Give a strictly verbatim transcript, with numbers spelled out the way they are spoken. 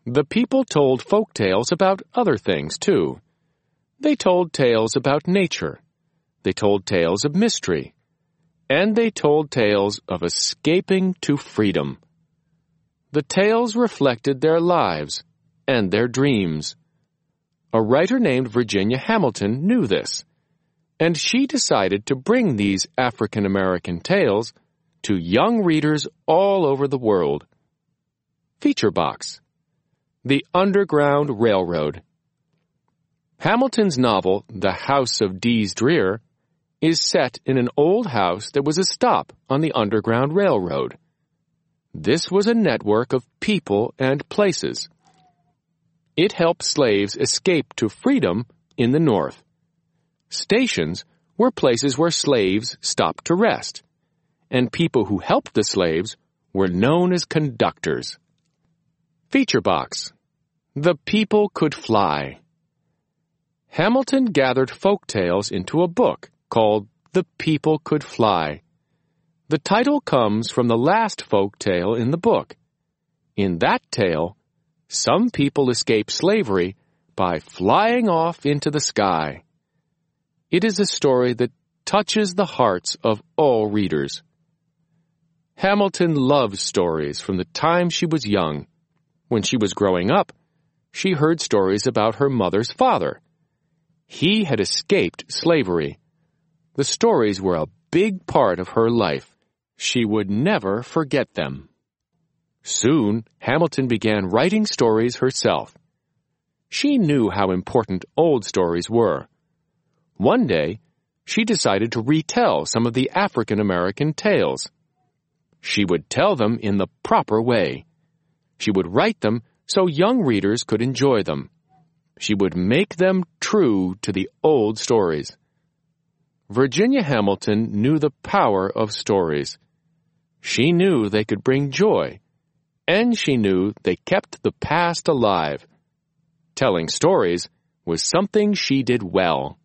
The people told folk tales about other things, too. They told tales about nature. They told tales of mystery. And they told tales of escaping to freedom. The tales reflected their lives and their dreams. A writer named Virginia Hamilton knew this, and she decided to bring these African American tales to young readers all over the world. Feature Box: The Underground Railroad. Hamilton's novel, The House of Dees Dreer, is set in an old house that was a stop on the Underground Railroad. This was a network of people and places. It helped slaves escape to freedom in the North. Stations were places where slaves stopped to rest, and people who helped the slaves were known as conductors. Feature Box: The People Could Fly. Hamilton gathered folk tales into a book called The People Could Fly. The title comes from the last folk tale in the book. In that tale, some people escape slavery by flying off into the sky. It is a story that touches the hearts of all readers. Hamilton loved stories from the time she was young. When she was growing up, she heard stories about her mother's father. He had escaped slavery. The stories were a big part of her life. She would never forget them. Soon, Hamilton began writing stories herself. She knew how important old stories were. One day, she decided to retell some of the African American tales. She would tell them in the proper way. She would write them so young readers could enjoy them. She would make them true to the old stories. Virginia Hamilton knew the power of stories. She knew they could bring joy, and she knew they kept the past alive. Telling stories was something she did well.